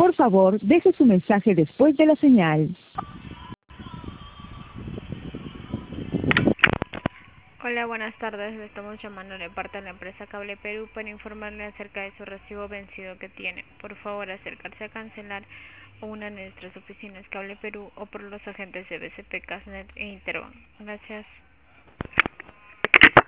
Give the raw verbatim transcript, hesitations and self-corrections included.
Por favor, deje su mensaje después de la señal. Hola, buenas tardes. Le estamos llamando de parte de la empresa Cable Perú para informarle acerca de su recibo vencido que tiene. Por favor, acercarse a cancelar a una de nuestras oficinas Cable Perú o por los agentes de B C P, Casnet e Interbank. Gracias.